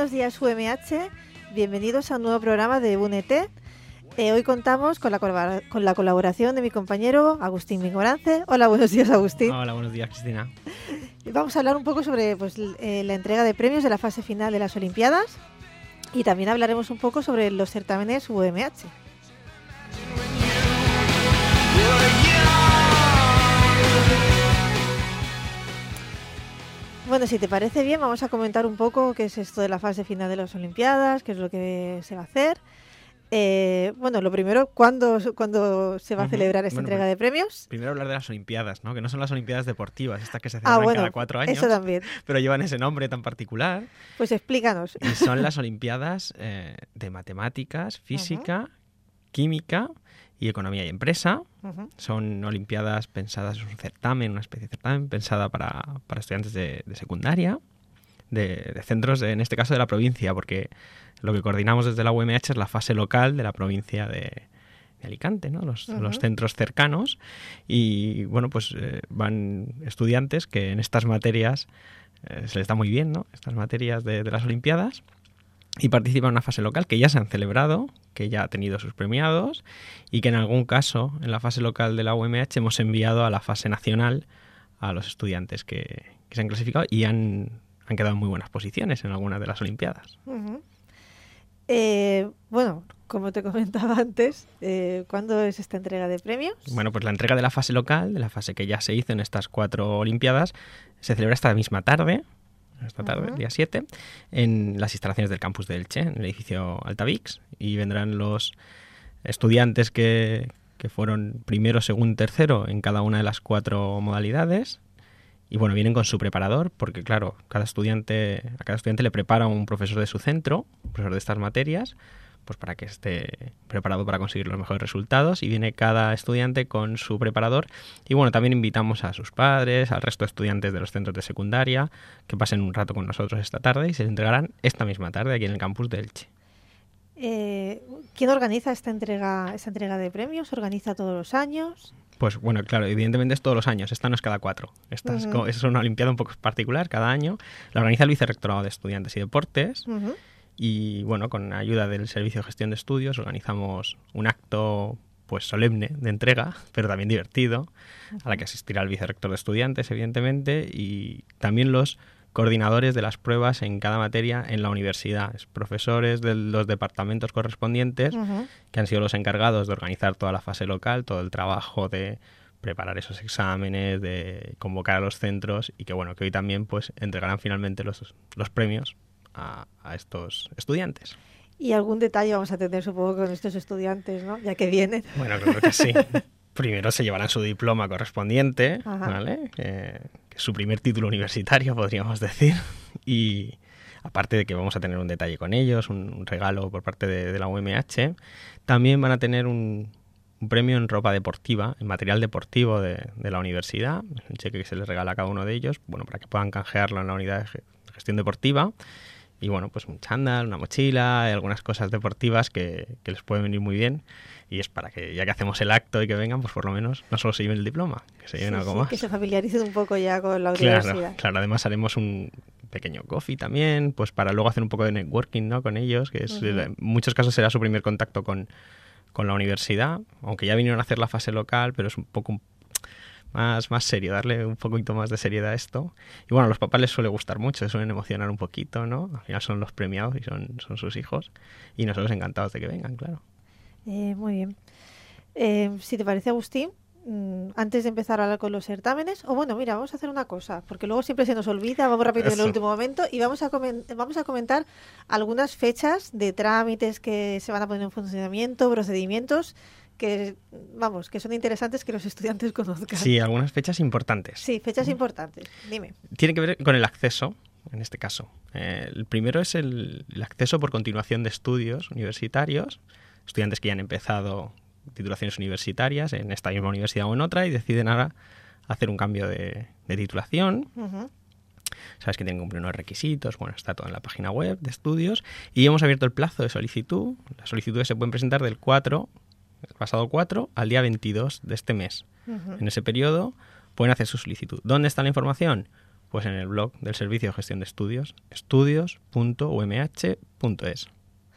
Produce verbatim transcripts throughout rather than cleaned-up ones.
buenos días U M H, bienvenidos a un nuevo programa de U N E T. Eh, hoy contamos con la, con la colaboración de mi compañero Agustín Mingorance. Hola, buenos días, Agustín. Hola, buenos días, Cristina. Vamos a hablar un poco sobre pues, eh, la entrega de premios de la fase final de las Olimpiadas y también hablaremos un poco sobre los certámenes U M H. Bueno, si te parece bien, vamos a comentar un poco qué es esto de la fase final de las Olimpiadas, qué es lo que se va a hacer. Eh, bueno, lo primero, ¿cuándo, ¿cuándo se va a celebrar esta bueno, entrega pues, de premios? Primero hablar de las Olimpiadas, ¿no? Que no son las Olimpiadas deportivas, estas que se celebran ah, bueno, cada cuatro años. Eso también. Pero llevan ese nombre tan particular. Pues explícanos. Y son las Olimpiadas eh, de Matemáticas, Física, uh-huh. Química y Economía y Empresa. Uh-huh. Son Olimpiadas pensadas, es un certamen, una especie de certamen pensada para, para estudiantes de, de secundaria, de, de centros, de, en este caso de la provincia, porque lo que coordinamos desde la U M H es la fase local de la provincia de, de Alicante, ¿no? Los, uh-huh. los centros cercanos. Y bueno, pues eh, van estudiantes que en estas materias eh, se les da muy bien, ¿no? Estas materias de, de las Olimpiadas. Y participan en una fase local que ya se han celebrado, que ya ha tenido sus premiados y que en algún caso en la fase local de la U M H hemos enviado a la fase nacional a los estudiantes que, que se han clasificado y han, han quedado en muy buenas posiciones en algunas de las Olimpiadas. Uh-huh. Eh, bueno, como te comentaba antes, eh, ¿cuándo es esta entrega de premios? Bueno, pues la entrega de la fase local, de la fase que ya se hizo en estas cuatro Olimpiadas, se celebra esta misma tarde, esta tarde, uh-huh. día siete, en las instalaciones del campus de Elche, en el edificio Altavix, y vendrán los estudiantes que, que fueron primero, segundo, tercero en cada una de las cuatro modalidades. Y bueno, vienen con su preparador, porque claro, cada estudiante, a cada estudiante le prepara un profesor de su centro, un profesor de estas materias, pues para que esté preparado para conseguir los mejores resultados, y viene cada estudiante con su preparador. Y bueno, también invitamos a sus padres, al resto de estudiantes de los centros de secundaria, que pasen un rato con nosotros esta tarde y se les entregarán esta misma tarde aquí en el campus de Elche. Eh, ¿Quién organiza esta entrega, esta entrega de premios? ¿Se organiza todos los años? Pues bueno, claro, evidentemente es todos los años, esta no es cada cuatro. Esta uh-huh. es, como, es una olimpiada un poco particular cada año. La organiza el Vicerrectorado de Estudiantes y Deportes. Uh-huh. Y bueno, con ayuda del Servicio de Gestión de Estudios organizamos un acto pues solemne de entrega, pero también divertido, uh-huh. a la que asistirá el Vicerrector de Estudiantes, evidentemente, y también los coordinadores de las pruebas en cada materia en la universidad, es profesores de los departamentos correspondientes uh-huh. que han sido los encargados de organizar toda la fase local, todo el trabajo de preparar esos exámenes, de convocar a los centros y que bueno, que hoy también pues entregarán finalmente los, los premios a, a estos estudiantes. Y algún detalle vamos a tener, supongo, con estos estudiantes, ¿no? Ya que vienen. Bueno, creo que sí. Primero se llevarán su diploma correspondiente, Ajá. ¿vale? Eh, que es su primer título universitario, podríamos decir. Y aparte de que vamos a tener un detalle con ellos, un, un regalo por parte de, de la U M H, también van a tener un, un premio en ropa deportiva, en material deportivo de, de la universidad. Es un cheque que se les regala a cada uno de ellos, bueno, para que puedan canjearlo en la unidad de gestión deportiva. Y bueno, pues un chándal, una mochila, algunas cosas deportivas que, que les pueden venir muy bien. Y es para que, ya que hacemos el acto y que vengan, pues por lo menos no solo se lleven el diploma, que se lleven sí, algo sí, más. Que se familiaricen un poco ya con la claro, universidad. Claro, además haremos un pequeño coffee también, pues para luego hacer un poco de networking, ¿no? Con ellos, que es, uh-huh. en muchos casos será su primer contacto con, con la universidad, aunque ya vinieron a hacer la fase local, pero es un poco más, más serio, darle un poquito más de seriedad a esto. Y bueno, a los papás les suele gustar mucho, se suelen emocionar un poquito, ¿no? Al final son los premiados y son, son sus hijos, y nosotros encantados de que vengan, claro. Eh, muy bien. Eh, si te parece, Agustín, mmm, antes de empezar a hablar con los certámenes, o bueno, mira, vamos a hacer una cosa, porque luego siempre se nos olvida, vamos rápido Eso. en el último momento, y vamos a, coment- vamos a comentar algunas fechas de trámites que se van a poner en funcionamiento, procedimientos que, vamos, que son interesantes que los estudiantes conozcan. Sí, algunas fechas importantes. Sí, fechas importantes. Dime. Tiene que ver con el acceso, en este caso. Eh, el primero es el, el acceso por continuación de estudios universitarios, estudiantes que ya han empezado titulaciones universitarias en esta misma universidad o en otra y deciden ahora hacer un cambio de, de titulación. Uh-huh. Sabes que tienen que cumplir unos requisitos, bueno, está todo en la página web de estudios y hemos abierto el plazo de solicitud. Las solicitudes se pueden presentar del cuatro, el pasado cuatro al día veintidós de este mes. Uh-huh. En ese periodo pueden hacer su solicitud. ¿Dónde está la información? Pues en el blog del Servicio de Gestión de Estudios, estudios punto u m h punto es.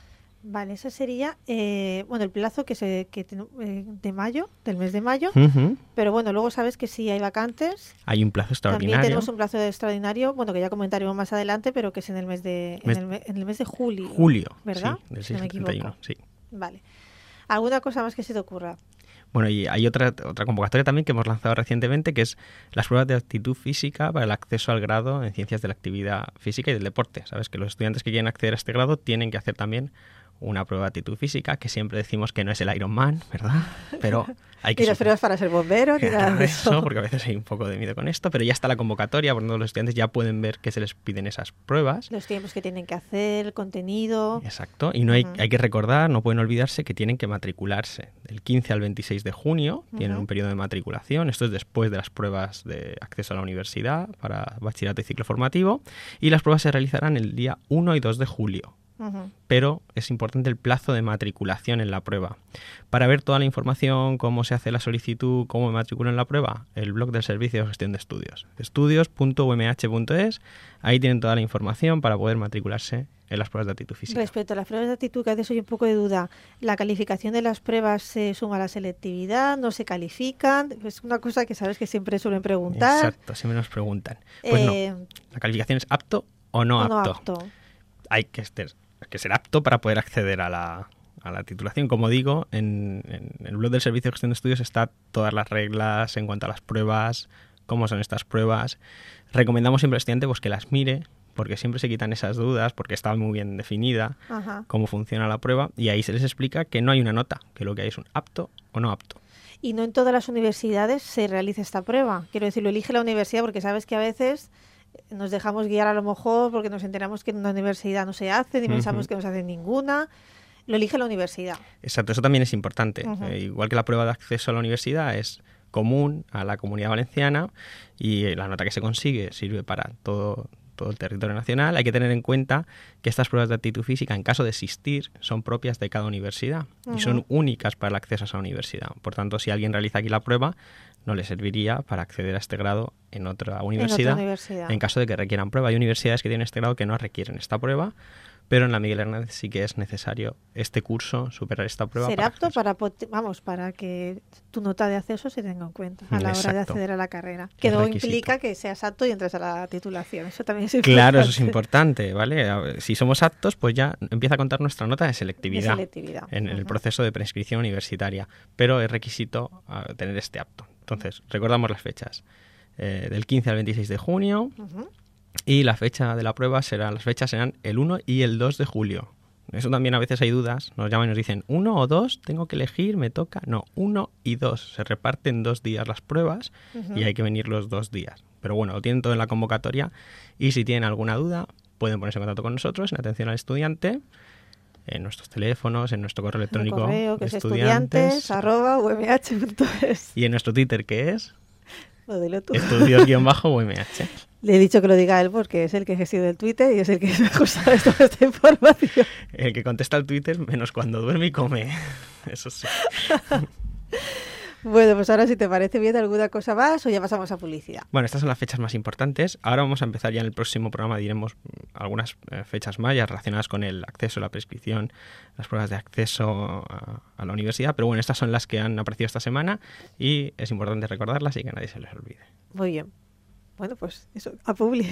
Vale, ese sería, eh, bueno, el plazo que se que eh, de mayo, del mes de mayo, Uh-huh. pero bueno, luego sabes que si hay vacantes, Hay un plazo extraordinario. también tenemos un plazo extraordinario, bueno, que ya comentaremos más adelante, pero que es en el mes de Mes- en, el, me- en el mes de julio. Julio, ¿verdad? sí, del Si no seis me al treinta y uno, equivoco. sí. Vale. ¿Alguna cosa más que se te ocurra? Bueno, y hay otra, otra convocatoria también que hemos lanzado recientemente, que es las pruebas de aptitud física para el acceso al grado en Ciencias de la Actividad Física y del Deporte. Sabes que los estudiantes que quieren acceder a este grado tienen que hacer también una prueba de aptitud física, que siempre decimos que no es el Ironman, ¿verdad? Pero hay que... Y las pruebas para ser bombero, ni nada de eso, eso. porque a veces hay un poco de miedo con esto, pero ya está la convocatoria, por lo tanto los estudiantes ya pueden ver que se les piden esas pruebas. Los tiempos que tienen que hacer, el contenido. Exacto, y no hay, Ujú. hay que recordar, no pueden olvidarse que tienen que matricularse. Del quince al veintiséis de junio tienen Ujú. un periodo de matriculación, esto es después de las pruebas de acceso a la universidad para bachillerato y ciclo formativo, y las pruebas se realizarán el día uno y dos de julio. Ujú. Pero es importante el plazo de matriculación en la prueba. Para ver toda la información, cómo se hace la solicitud, cómo me matriculo en la prueba, el blog del Servicio de Gestión de Estudios, estudios punto u m h punto es, ahí tienen toda la información para poder matricularse en las pruebas de aptitud física. Respecto a las pruebas de aptitud, que a veces hay un poco de duda, ¿la calificación de las pruebas se suma a la selectividad? ¿No se califican? Es una cosa que sabes que siempre suelen preguntar. Exacto, siempre nos preguntan. Pues Eh, no, la calificación es apto o no ¿o apto. no apto? Hay que ser, hay que ser apto para poder acceder a la, a la titulación. Como digo, en, en el blog del Servicio de Gestión de Estudios está todas las reglas en cuanto a las pruebas, cómo son estas pruebas. Recomendamos siempre al estudiante pues, que las mire, porque siempre se quitan esas dudas, porque está muy bien definida Ajá. cómo funciona la prueba, y ahí se les explica que no hay una nota, que lo que hay es un apto o no apto. Y no en todas las universidades se realiza esta prueba. Quiero decir, lo elige la universidad porque sabes que a veces nos dejamos guiar a lo mejor porque nos enteramos que en una universidad no se hace, ni Ujú. pensamos que no se hace ninguna. Lo elige la universidad. Exacto, eso también es importante. Ujú. Eh, igual que la prueba de acceso a la universidad es común a la Comunidad Valenciana y eh, la nota que se consigue sirve para todo, todo el territorio nacional, hay que tener en cuenta que estas pruebas de aptitud física, en caso de existir, son propias de cada universidad Ujú. y son únicas para el acceso a esa universidad. Por tanto, si alguien realiza aquí la prueba, no le serviría para acceder a este grado en otra universidad. En otra universidad. En caso de que requieran prueba. Hay universidades que tienen este grado que no requieren esta prueba, pero en la Miguel Hernández sí que es necesario este curso, superar esta prueba. Ser para apto acceder. para, pot- vamos, para que tu nota de acceso se tenga en cuenta a la hora de Exacto. acceder a la carrera. Que Es no requisito. implica que seas apto y entres a la titulación. Eso también es importante. Claro, eso es importante, ¿vale? A ver, si somos aptos, pues ya empieza a contar nuestra nota de selectividad, De selectividad. en el Ujú. proceso de prescripción universitaria, pero es requisito uh, tener este apto. Entonces, recordamos las fechas. Eh, del quince al veintiséis de junio, Ujú. y la fecha de la prueba será, las fechas serán el uno y el dos de julio. Eso también a veces hay dudas, nos llaman y nos dicen, ¿uno o dos? ¿Tengo que elegir? ¿Me toca? No, uno y dos. Se reparten dos días las pruebas Ujú. y hay que venir los dos días. Pero bueno, lo tienen todo en la convocatoria y si tienen alguna duda pueden ponerse en contacto con nosotros en atención al estudiante, en nuestros teléfonos, en nuestro correo El electrónico correo, que es estudiantes, estudiantes arroba u m h punto es. y en nuestro Twitter que es Lo dilo tú. estudios-U M H. Le he dicho que lo diga él porque es el que gestiona el Twitter y es el que mejor sabe toda esta información. El que contesta al Twitter menos cuando duerme y come. Eso sí. Bueno, pues ahora si te parece bien alguna cosa más o ya pasamos a publicidad. Bueno, estas son las fechas más importantes. Ahora vamos a empezar ya en el próximo programa, diremos mm, algunas eh, fechas más ya relacionadas con el acceso, la prescripción, las pruebas de acceso a, a la universidad. Pero bueno, estas son las que han aparecido esta semana y es importante recordarlas y que nadie se les olvide. Muy bien. Bueno, pues eso, a publi.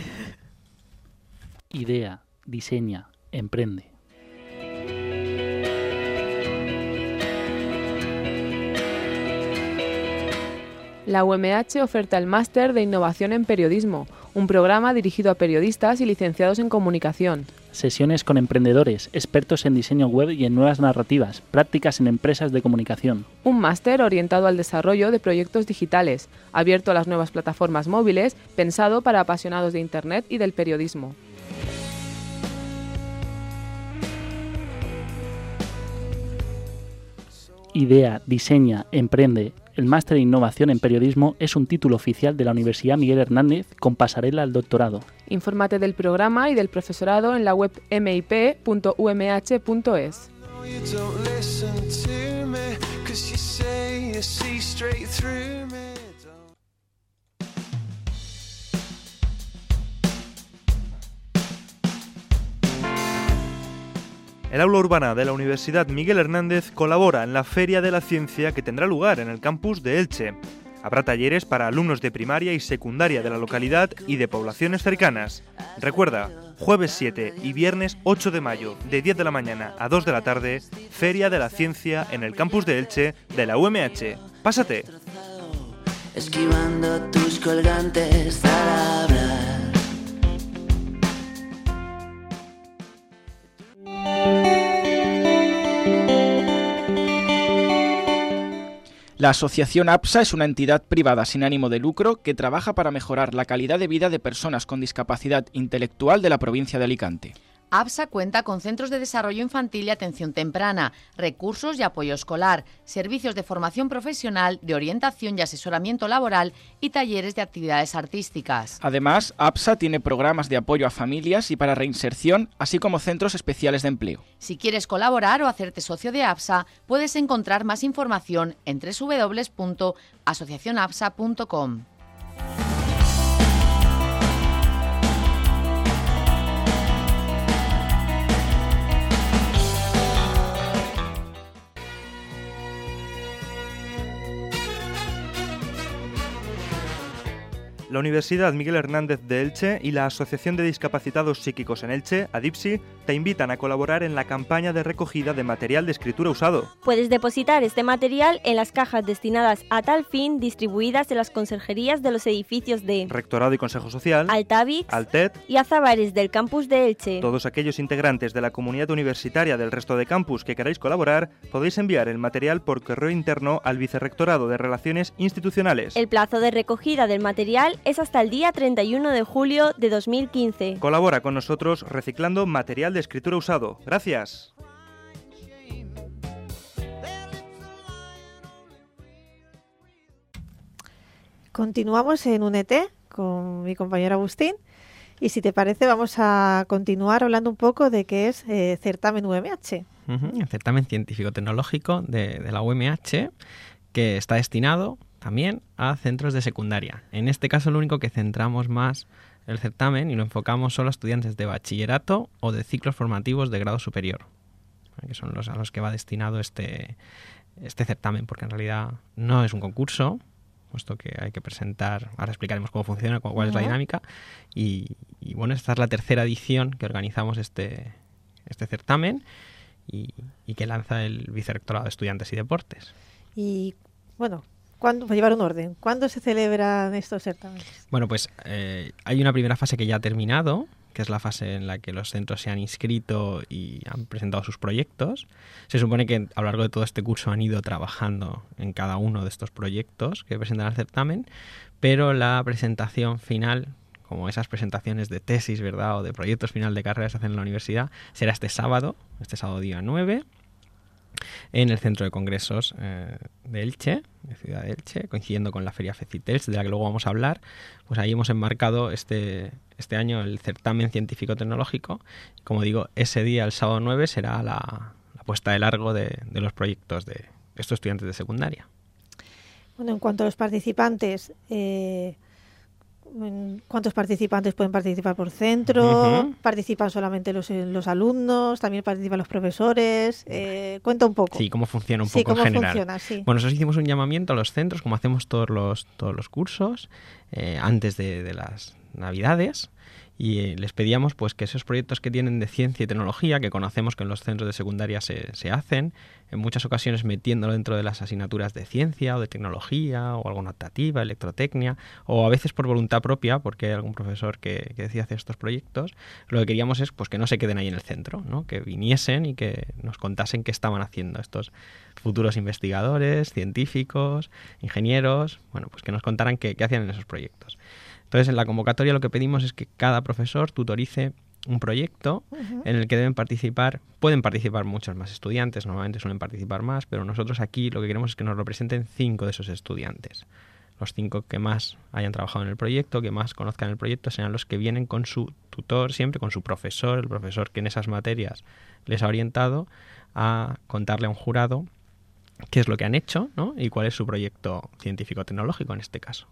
Idea, diseña, emprende. La U M H oferta el Máster de Innovación en Periodismo, un programa dirigido a periodistas y licenciados en comunicación. Sesiones con emprendedores, expertos en diseño web y en nuevas narrativas, prácticas en empresas de comunicación. Un máster orientado al desarrollo de proyectos digitales, abierto a las nuevas plataformas móviles, pensado para apasionados de Internet y del periodismo. Idea, diseña, emprende. El Máster de Innovación en Periodismo es un título oficial de la Universidad Miguel Hernández con pasarela al doctorado. Infórmate del programa y del profesorado en la web m i p punto u m h punto es. El aula urbana de la Universidad Miguel Hernández colabora en la Feria de la Ciencia que tendrá lugar en el campus de Elche. Habrá talleres para alumnos de primaria y secundaria de la localidad y de poblaciones cercanas. Recuerda, jueves siete y viernes ocho de mayo, de diez de la mañana a dos de la tarde, Feria de la Ciencia en el campus de Elche de la U M H. ¡Pásate! Esquivando tus colgantes al hablar. La asociación APSA es una entidad privada sin ánimo de lucro que trabaja para mejorar la calidad de vida de personas con discapacidad intelectual de la provincia de Alicante. APSA cuenta con centros de desarrollo infantil y atención temprana, recursos y apoyo escolar, servicios de formación profesional, de orientación y asesoramiento laboral y talleres de actividades artísticas. Además, APSA tiene programas de apoyo a familias y para reinserción, así como centros especiales de empleo. Si quieres colaborar o hacerte socio de APSA, puedes encontrar más información en doble u doble u doble u punto asociación apsa punto com. La Universidad Miguel Hernández de Elche y la Asociación de Discapacitados Psíquicos en Elche, ADIPSI, te invitan a colaborar en la campaña de recogida de material de escritura usado. Puedes depositar este material en las cajas destinadas a tal fin distribuidas en las conserjerías de los edificios de Rectorado y Consejo Social, Altavix, Altet y Azabares del campus de Elche. Todos aquellos integrantes de la comunidad universitaria del resto de campus que queráis colaborar, podéis enviar el material por correo interno al Vicerrectorado de Relaciones Institucionales. El plazo de recogida del material es hasta el día treinta y uno de julio de dos mil quince. Colabora con nosotros reciclando material de escritura usado. Gracias. Continuamos en U N E T con mi compañero Agustín y si te parece vamos a continuar hablando un poco de qué es eh, certamen U M H. Uh-huh, el certamen científico-tecnológico de, de la U M H, que está destinado también a centros de secundaria. En este caso lo único que centramos más el certamen y lo enfocamos solo a estudiantes de bachillerato o de ciclos formativos de grado superior, que son los a los que va destinado este, este certamen, porque en realidad no es un concurso, puesto que hay que presentar, ahora explicaremos cómo funciona, cuál uh-huh. es la dinámica, y, y bueno, esta es la tercera edición que organizamos este, este certamen y, y que lanza el Vicerrectorado de Estudiantes y Deportes. Y bueno, ¿cuándo, para llevar un orden, ¿cuándo se celebran estos certámenes? Bueno, pues eh, hay una primera fase que ya ha terminado, que es la fase en la que los centros se han inscrito y han presentado sus proyectos. Se supone que a lo largo de todo este curso han ido trabajando en cada uno de estos proyectos que presentan al certamen, pero la presentación final, como esas presentaciones de tesis, ¿verdad?, o de proyectos final de carrera que se hacen en la universidad, será este sábado, este sábado día nueve, en el Centro de Congresos eh, de Elche, de Ciudad de Elche, coincidiendo con la Feria FECITELS, de la que luego vamos a hablar. Pues ahí hemos enmarcado este, este año el certamen científico-tecnológico. Como digo, ese día, el sábado nueve, será la, la puesta de largo de, de los proyectos de estos estudiantes de secundaria. Bueno, en cuanto a los participantes, eh, ¿cuántos participantes pueden participar por centro? Uh-huh. ¿Participan solamente los, los alumnos? ¿También participan los profesores? Eh, cuenta un poco. Sí, cómo funciona un sí, poco en general. Funciona, sí. Bueno, nosotros hicimos un llamamiento a los centros, como hacemos todos los, todos los cursos, eh, antes de, de las Navidades, y eh, les pedíamos pues que esos proyectos que tienen de ciencia y tecnología, que conocemos que en los centros de secundaria se, se hacen, en muchas ocasiones metiéndolo dentro de las asignaturas de ciencia o de tecnología o alguna optativa, electrotecnia, o a veces por voluntad propia, porque hay algún profesor que, que decide hacer estos proyectos, lo que queríamos es pues que no se queden ahí en el centro, ¿no?, que viniesen y que nos contasen qué estaban haciendo estos futuros investigadores, científicos, ingenieros, bueno, pues que nos contaran qué, qué hacían en esos proyectos. Entonces, en la convocatoria lo que pedimos es que cada profesor tutorice un proyecto uh-huh. en el que deben participar, pueden participar muchos más estudiantes, normalmente suelen participar más, pero nosotros aquí lo que queremos es que nos representen cinco de esos estudiantes. Los cinco que más hayan trabajado en el proyecto, que más conozcan el proyecto, serán los que vienen con su tutor, siempre con su profesor, el profesor que en esas materias les ha orientado, a contarle a un jurado qué es lo que han hecho, ¿no?, y cuál es su proyecto científico-tecnológico en este caso.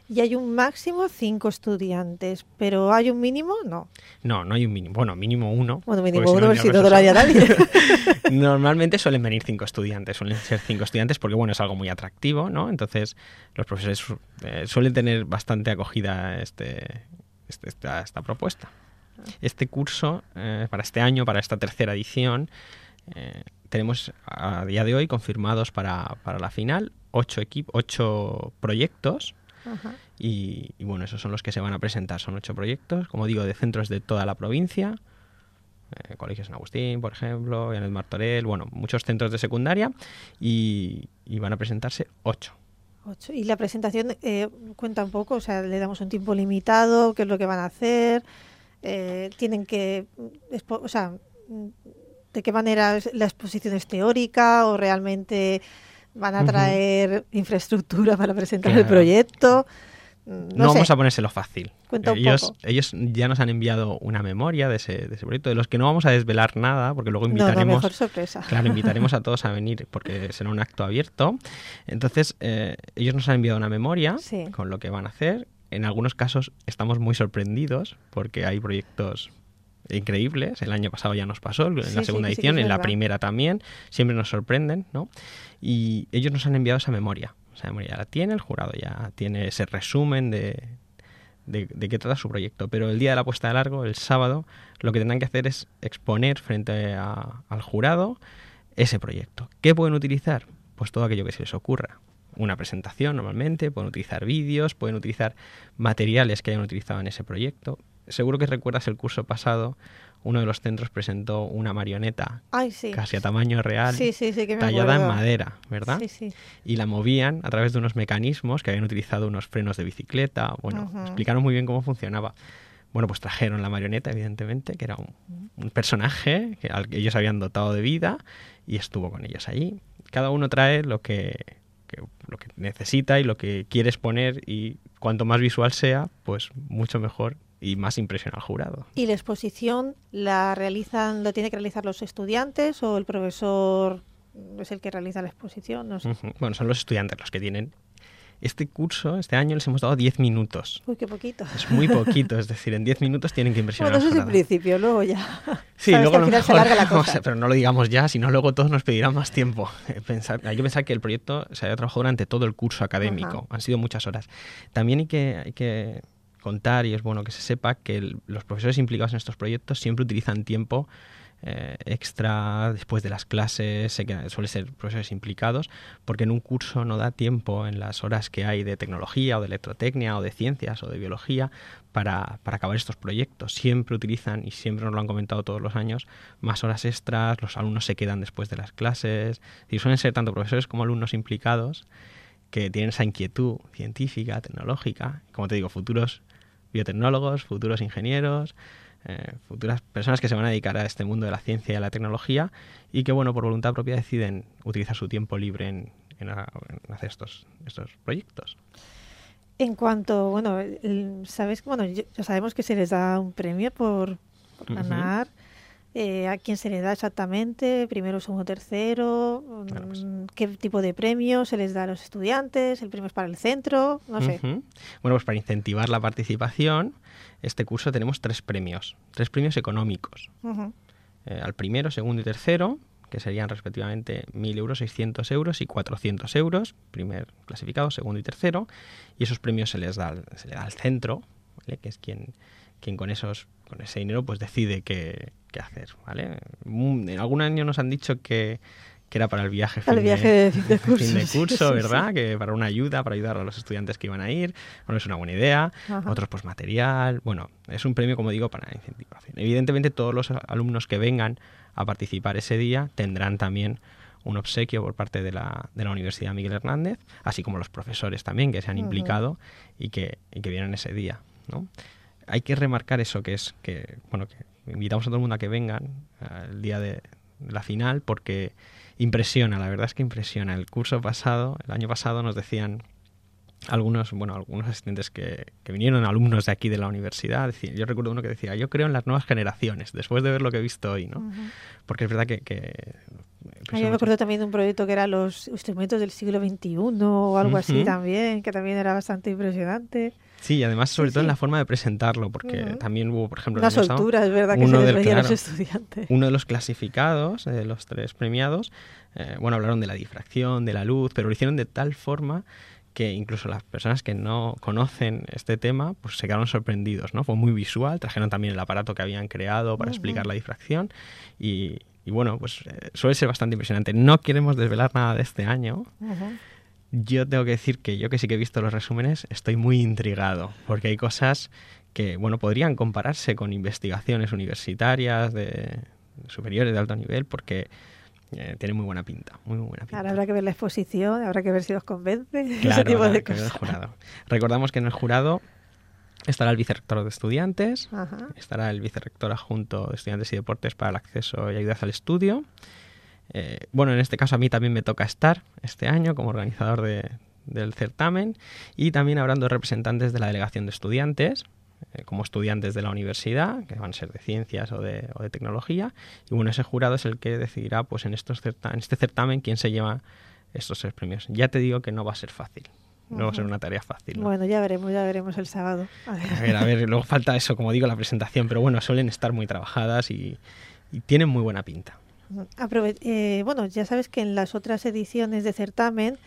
Y hay un máximo cinco estudiantes, pero ¿hay un mínimo? No. No, no hay un mínimo. Bueno, mínimo uno. Bueno, mínimo uno, si no lo haría nadie. Normalmente suelen venir cinco estudiantes, suelen ser cinco estudiantes porque, bueno, es algo muy atractivo, ¿no? Entonces, los profesores eh, suelen tener bastante acogida este, este, esta, esta propuesta. Este curso, eh, para este año, para esta tercera edición, eh, tenemos a día de hoy confirmados para, para la final ocho, equip- ocho proyectos. Ajá. Y, y bueno, esos son los que se van a presentar. Son ocho proyectos, como digo, de centros de toda la provincia. Eh, Colegio San Agustín, por ejemplo, Llanes Martorell, bueno, muchos centros de secundaria. Y, y van a presentarse ocho. Ocho. Y la presentación eh, cuenta un poco, o sea, le damos un tiempo limitado, qué es lo que van a hacer. Eh, tienen que, expo- o sea, de qué manera es la exposición es teórica o realmente van a traer uh-huh. infraestructura para presentar claro. el proyecto. No, no sé. Vamos a ponérselo fácil. Cuenta un ellos, poco. ellos ya nos han enviado una memoria de ese, de ese proyecto, de los que no vamos a desvelar nada, porque luego invitaremos. No, no, mejor sorpresa. Claro, invitaremos a todos a venir, porque será un acto abierto. Entonces, eh, ellos nos han enviado una memoria sí. con lo que van a hacer. En algunos casos estamos muy sorprendidos, porque hay proyectos increíbles. El año pasado ya nos pasó, en sí, la segunda sí, edición, sí en la primera también. Siempre nos sorprenden, ¿no? Y ellos nos han enviado esa memoria. Esa memoria ya la tiene, el jurado ya tiene ese resumen de, de, de qué trata su proyecto. Pero el día de la puesta de largo, el sábado, lo que tendrán que hacer es exponer frente a, al jurado ese proyecto. ¿Qué pueden utilizar? Pues todo aquello que se les ocurra. Una presentación normalmente, pueden utilizar vídeos, pueden utilizar materiales que hayan utilizado en ese proyecto. Seguro que recuerdas el curso pasado, uno de los centros presentó una marioneta Ay, sí. casi a tamaño real, sí, sí, sí, que me tallada acuerdo. en madera, ¿verdad? Sí, sí. Y la movían a través de unos mecanismos que habían utilizado unos frenos de bicicleta. Bueno, uh-huh. explicaron muy bien cómo funcionaba. Bueno, pues trajeron la marioneta, evidentemente, que era un, un personaje que, al que ellos habían dotado de vida y estuvo con ellos allí. Cada uno trae lo que... Que, lo que necesita y lo que quiere exponer, y cuanto más visual sea, pues mucho mejor y más impresiona al jurado. ¿Y la exposición la realizan, lo tiene que realizar los estudiantes o el profesor es el que realiza la exposición? No sé. Uh-huh. Bueno, son los estudiantes los que tienen. Este curso, este año, les hemos dado diez minutos. Uy, qué poquito. Es muy poquito, es decir, en diez minutos tienen que impresionar bueno, al eso jurado. es el principio, luego ya. Sí, luego que al lo final mejor, se larga la cosa. Pero no lo digamos ya, sino luego todos nos pedirán más tiempo. Pensar, hay que pensar que el proyecto se haya trabajado durante todo el curso académico. Ajá. Han sido muchas horas. También hay que, hay que contar, y es bueno que se sepa, que el, los profesores implicados en estos proyectos siempre utilizan tiempo Eh, extra después de las clases, sé que suele ser profesores implicados, porque en un curso no da tiempo en las horas que hay de tecnología o de electrotecnia o de ciencias o de biología para, para acabar estos proyectos. Siempre utilizan, y siempre nos lo han comentado todos los años, más horas extras, los alumnos se quedan después de las clases, y suelen ser tanto profesores como alumnos implicados que tienen esa inquietud científica, tecnológica, como te digo, futuros biotecnólogos, futuros ingenieros, Eh, futuras personas que se van a dedicar a este mundo de la ciencia y a la tecnología, y que, bueno, por voluntad propia deciden utilizar su tiempo libre en, en, a, en hacer estos, estos proyectos. En cuanto, bueno, el, sabes, bueno, ya sabemos que se les da un premio por, por ganar. Uh-huh. Eh, ¿A quién se le da exactamente? ¿Primero, segundo, tercero? Bueno, pues. ¿Qué tipo de premio se les da a los estudiantes? ¿El premio es para el centro? No sé. Uh-huh. Bueno, pues para incentivar la participación, este curso tenemos tres premios, tres premios económicos. Uh-huh. Eh, al primero, segundo y tercero, que serían respectivamente mil euros, seiscientos euros y cuatrocientos euros, primer clasificado, segundo y tercero, y esos premios se les da, se le da al centro, ¿vale? Que es quien, quien con esos con ese dinero pues decide qué, qué hacer, ¿vale? En algún año nos han dicho que, que era para el viaje, fin, el viaje de, de, fin de curso, fin de curso sí, ¿verdad? Sí. Que para una ayuda, para ayudar a los estudiantes que iban a ir. Bueno, es una buena idea. Ajá. Otros pues material. Bueno, es un premio, como digo, para incentivación. Evidentemente todos los alumnos que vengan a participar ese día tendrán también un obsequio por parte de la, de la Universidad Miguel Hernández, así como los profesores también que se han implicado uh-huh. y que, y que vienen ese día, ¿no? Hay que remarcar eso, que es que, bueno, que invitamos a todo el mundo a que vengan uh, el día de la final, porque impresiona, la verdad es que impresiona. El curso pasado, el año pasado, nos decían algunos, bueno, algunos asistentes que, que vinieron, alumnos de aquí de la universidad, decía, yo recuerdo uno que decía, yo creo en las nuevas generaciones, después de ver lo que he visto hoy, ¿no? Uh-huh. Porque es verdad que, que Ah, yo me acuerdo también de un proyecto que era los instrumentos del siglo veintiuno o algo uh-huh. así también, que también era bastante impresionante. Sí, y además sobre sí, todo sí. en la forma de presentarlo, porque uh-huh. también hubo, por ejemplo... Una soltura, es verdad, que se les veía a los estudiantes. Uno de los clasificados, de los tres premiados, eh, bueno, hablaron de la difracción, de la luz, pero lo hicieron de tal forma que incluso las personas que no conocen este tema pues se quedaron sorprendidos, ¿no? Fue muy visual, trajeron también el aparato que habían creado para uh-huh. explicar la difracción y, y bueno, pues eh, suele ser bastante impresionante. No queremos desvelar nada de este año. Uh-huh. Yo tengo que decir que yo que sí que he visto los resúmenes estoy muy intrigado porque hay cosas que, bueno, podrían compararse con investigaciones universitarias de superiores de alto nivel porque... Eh, tiene muy buena pinta, muy, muy buena pinta. Ahora habrá que ver la exposición, habrá que ver si os convence. Claro, ese tipo de que ver el jurado. Recordamos que en el jurado estará el vicerrector de estudiantes, Ajá. estará el vicerrector adjunto de estudiantes y deportes para el acceso y ayudas al estudio. Eh, bueno, en este caso a mí también me toca estar este año como organizador de, del certamen y también habrán dos representantes de la delegación de estudiantes, como estudiantes de la universidad, que van a ser de ciencias o de, o de tecnología, y bueno, ese jurado es el que decidirá pues en, estos certa- en este certamen quién se lleva estos tres premios. Ya te digo que no va a ser fácil, no uh-huh. va a ser una tarea fácil, ¿no? Bueno, ya veremos, ya veremos el sábado. A ver. a ver, a ver, luego falta eso, como digo, la presentación, pero bueno, suelen estar muy trabajadas y, y tienen muy buena pinta. Aprove- eh, bueno, ya sabes que en las otras ediciones de certamen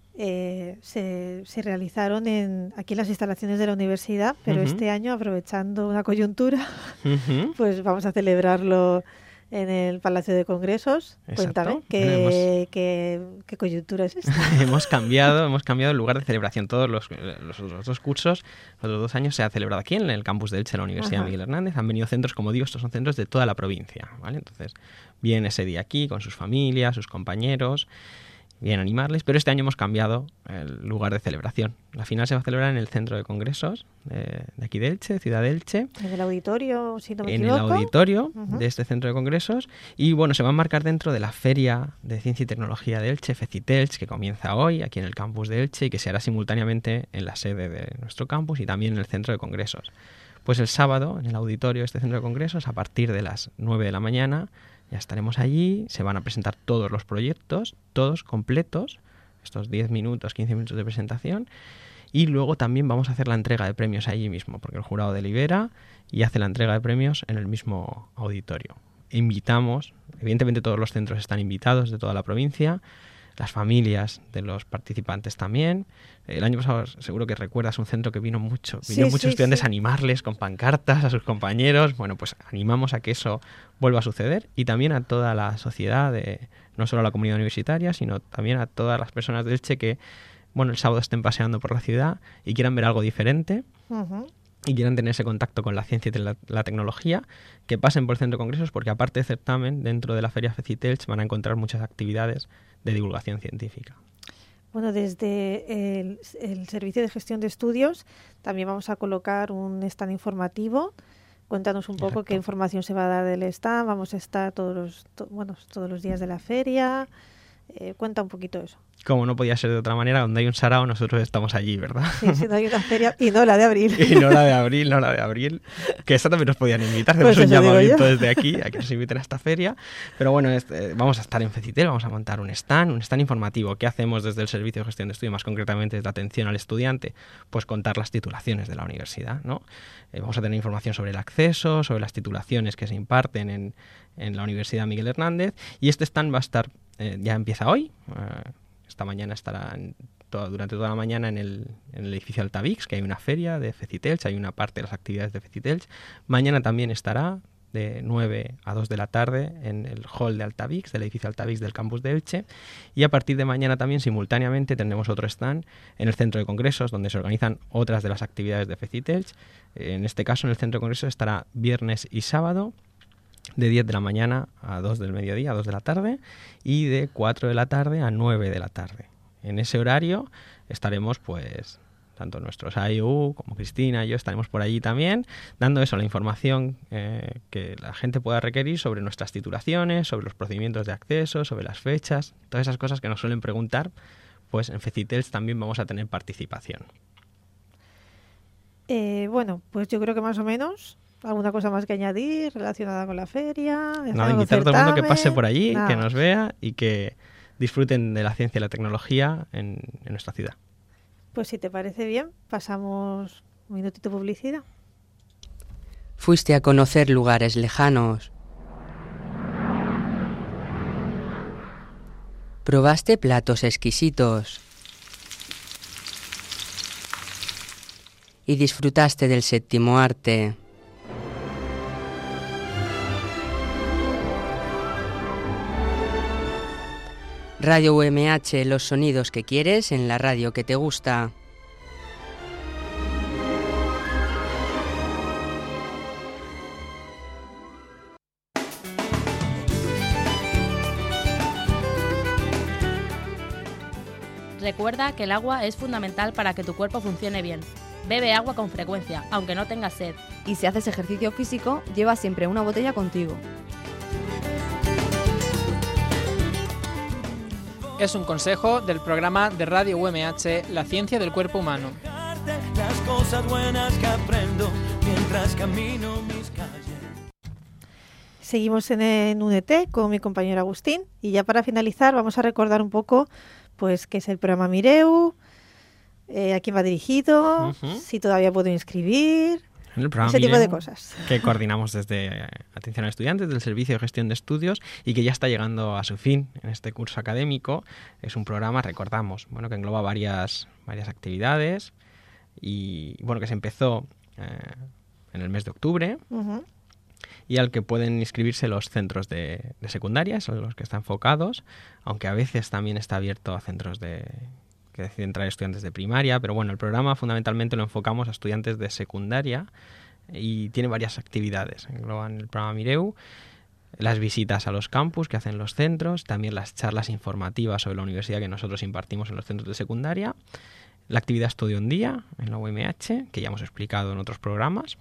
Eh, se, se realizaron en, aquí en las instalaciones de la universidad, pero uh-huh. este año, aprovechando una coyuntura, uh-huh. pues vamos a celebrarlo en el Palacio de Congresos. Exacto. Cuéntame, ¿qué, bueno, hemos... ¿qué, qué coyuntura es esta? hemos cambiado hemos cambiado el lugar de celebración. Todos los, los, los dos cursos, los dos años, se ha celebrado aquí en el campus de Elche de la Universidad Ajá. Miguel Hernández. Han venido centros, como digo, estos son centros de toda la provincia, ¿vale? Entonces, vienen ese día aquí con sus familias, sus compañeros, bien animarles, pero este año hemos cambiado el lugar de celebración. La final se va a celebrar en el centro de congresos de, de aquí de Elche, ciudad de Elche. En el auditorio, si no me en equivoco. En el auditorio uh-huh. de este centro de congresos. Y bueno, se va a enmarcar dentro de la Feria de Ciencia y Tecnología de Elche, FECITELCH, que comienza hoy aquí en el campus de Elche y que se hará simultáneamente en la sede de nuestro campus y también en el centro de congresos. Pues el sábado, en el auditorio de este centro de congresos, a partir de las nueve de la mañana, ya estaremos allí, se van a presentar todos los proyectos, todos completos, estos diez minutos, quince minutos de presentación, y luego también vamos a hacer la entrega de premios allí mismo, porque el jurado delibera y hace la entrega de premios en el mismo auditorio. Invitamos, evidentemente todos los centros están invitados de toda la provincia, las familias de los participantes también. El año pasado seguro que recuerdas un centro que vino mucho, vino sí, muchos sí, estudiantes sí. a animarles con pancartas a sus compañeros. Bueno, pues animamos a que eso vuelva a suceder y también a toda la sociedad, de, no solo a la comunidad universitaria, sino también a todas las personas de Elche que, bueno, el sábado estén paseando por la ciudad y quieran ver algo diferente. Uh-huh. Y quieran tener ese contacto con la ciencia y la, la tecnología, que pasen por el centro de congresos, porque aparte de certamen, dentro de la Feria FECITELCH van a encontrar muchas actividades de divulgación científica. Bueno, desde el, el Servicio de Gestión de Estudios también vamos a colocar un stand informativo. Cuéntanos un poco Exacto. qué información se va a dar del stand. Vamos a estar todos los, to, bueno, todos los días de la feria. Eh, cuenta un poquito eso. Como no podía ser de otra manera, donde hay un sarao nosotros estamos allí, ¿verdad? Sí, sí, no hay una feria y no la de abril. Y no la de abril, no la de abril, que esta también nos podían invitar, hacemos pues un llamamiento desde aquí a que nos inviten a esta feria, pero bueno, este, vamos a estar en FECITEL, vamos a montar un stand, un stand informativo. ¿Qué hacemos desde el Servicio de Gestión de Estudio, más concretamente desde la atención al estudiante? Pues contar las titulaciones de la universidad, ¿no? Eh, vamos a tener información sobre el acceso, sobre las titulaciones que se imparten en, en la Universidad Miguel Hernández, y este stand va a estar, eh, ya empieza hoy, eh, esta mañana estará en todo, durante toda la mañana en el, en el edificio Altavix, que hay una feria de FECITELCH, hay una parte de las actividades de FECITELCH. Mañana también estará de nueve a dos de la tarde en el hall de Altavix, del edificio Altavix del campus de Elche. Y a partir de mañana también simultáneamente tendremos otro stand en el centro de congresos, donde se organizan otras de las actividades de FECITELCH. En este caso, en el centro de congresos estará viernes y sábado, de diez de la mañana a dos del mediodía, a dos de la tarde, y de cuatro de la tarde a nueve de la tarde. En ese horario estaremos, pues, tanto nuestros A I U como Cristina y yo estaremos por allí también, dando eso, la información eh, que la gente pueda requerir sobre nuestras titulaciones, sobre los procedimientos de acceso, sobre las fechas, todas esas cosas que nos suelen preguntar, pues en FECITELCH también vamos a tener participación. Eh, bueno, pues yo creo que más o menos ¿Alguna cosa más que añadir relacionada con la feria? Nada, invitar a todo el mundo que pase por allí, Nada. que nos vea y que disfruten de la ciencia y la tecnología en, en nuestra ciudad. Pues si te parece bien, pasamos un minutito de publicidad. Fuiste a conocer lugares lejanos. Probaste platos exquisitos. Y disfrutaste del séptimo arte. Radio U M H, los sonidos que quieres en la radio que te gusta. Recuerda que el agua es fundamental para que tu cuerpo funcione bien. Bebe agua con frecuencia, aunque no tengas sed. Y si haces ejercicio físico, lleva siempre una botella contigo. Es un consejo del programa de Radio U M H, La ciencia del cuerpo humano. Las cosas buenas que aprendo mientras camino mis calles. Seguimos en, en U N E T con mi compañero Agustín y ya para finalizar vamos a recordar un poco pues qué es el programa Mireu, eh, a quién va dirigido, uh-huh. si todavía puedo inscribir, en el programa ese Mireu, tipo de cosas. Que coordinamos desde Atención a Estudiantes del Servicio de Gestión de Estudios y que ya está llegando a su fin en este curso académico. Es un programa, recordamos, bueno, que engloba varias, varias actividades y bueno, que se empezó eh, en el mes de octubre. Uh-huh. Y al que pueden inscribirse los centros de, de secundaria, son los que están enfocados, aunque a veces también está abierto a centros de que deciden traer estudiantes de primaria, pero bueno, el programa fundamentalmente lo enfocamos a estudiantes de secundaria y tiene varias actividades. Engloban el programa Mireu, las visitas a los campus que hacen los centros, también las charlas informativas sobre la universidad que nosotros impartimos en los centros de secundaria, la actividad Estudio un Día en la U M H, que ya hemos explicado en otros programas.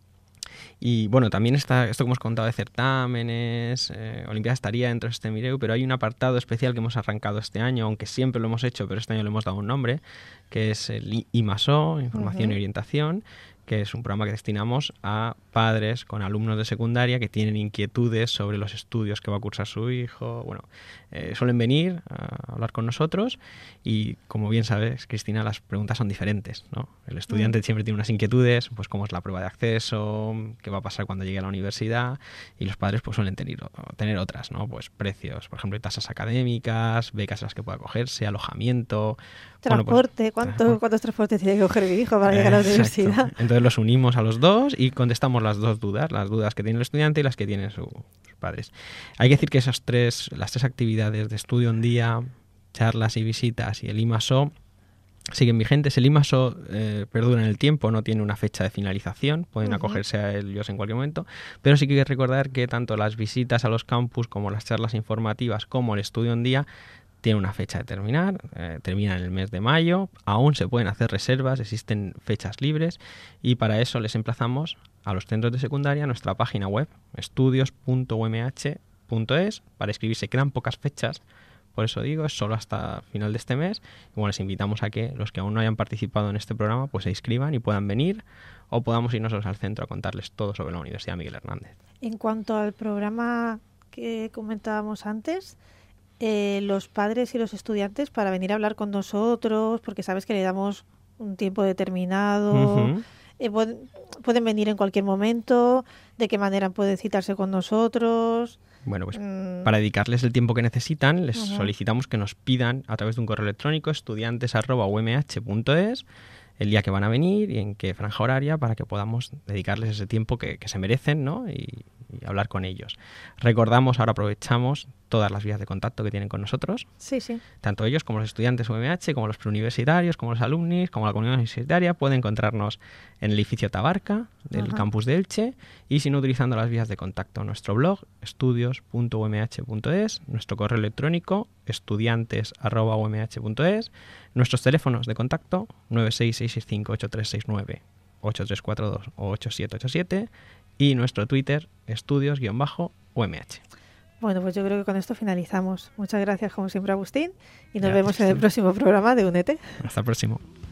Y bueno, también está esto que hemos contado de certámenes, eh, Olimpiadas estaría dentro de este Mireu, pero hay un apartado especial que hemos arrancado este año, aunque siempre lo hemos hecho, pero este año le hemos dado un nombre, que es el I M A S O, Información uh-huh. y Orientación, que es un programa que destinamos a padres con alumnos de secundaria que tienen inquietudes sobre los estudios que va a cursar su hijo. Bueno, eh, suelen venir a hablar con nosotros y, como bien sabes, Cristina, las preguntas son diferentes, ¿no? El estudiante mm. siempre tiene unas inquietudes, pues cómo es la prueba de acceso, qué va a pasar cuando llegue a la universidad, y los padres pues suelen tener, tener otras, ¿no? Pues precios, por ejemplo, tasas académicas, becas a las que pueda acogerse, alojamiento... Transporte, bueno, pues, ¿cuánto, transporte. ¿cuántos transportes tiene que coger mi hijo para llegar a la Exacto. universidad? Entonces los unimos a los dos y contestamos las dos dudas, las dudas que tiene el estudiante y las que tienen su, sus padres. Hay que decir que esas tres, las tres actividades de estudio un día, charlas y visitas y el I M A S O siguen vigentes. El I M A S O eh, perdura en el tiempo, no tiene una fecha de finalización, pueden uh-huh. acogerse a ellos en cualquier momento, pero sí que hay que recordar que tanto las visitas a los campus como las charlas informativas como el estudio un día tiene una fecha de terminar, eh, termina en el mes de mayo, aún se pueden hacer reservas, existen fechas libres y para eso les emplazamos a los centros de secundaria a nuestra página web estudios punto u m h punto es. Para inscribirse quedan pocas fechas, por eso digo, es solo hasta final de este mes y bueno, les invitamos a que los que aún no hayan participado en este programa pues se inscriban y puedan venir o podamos ir nosotros al centro a contarles todo sobre la Universidad Miguel Hernández. En cuanto al programa que comentábamos antes, Eh, los padres y los estudiantes para venir a hablar con nosotros, porque sabes que le damos un tiempo determinado, uh-huh. eh, pueden, pueden venir en cualquier momento, de qué manera pueden citarse con nosotros. Bueno, pues mm. para dedicarles el tiempo que necesitan, les uh-huh. solicitamos que nos pidan a través de un correo electrónico estudiantes arroba u m h punto es el día que van a venir y en qué franja horaria para que podamos dedicarles ese tiempo que, que se merecen, ¿no? y, y hablar con ellos. Recordamos, ahora aprovechamos todas las vías de contacto que tienen con nosotros. Sí, sí. Tanto ellos como los estudiantes U M H, como los preuniversitarios, como los alumnis, como la comunidad universitaria, pueden encontrarnos en el edificio Tabarca del Ajá. campus de Elche y si no utilizando las vías de contacto. Nuestro blog estudios punto u m h punto es, nuestro correo electrónico estudiantes arroba u m h punto es, nuestros teléfonos de contacto nueve seis seis seis cinco ocho tres seis nueve, ocho tres cuatro dos o ocho siete ocho siete y nuestro Twitter estudios-u m h. Bueno, pues yo creo que con esto finalizamos. Muchas gracias como siempre, Agustín, y nos Gracias, vemos en el próximo programa de U N E T. Hasta el próximo.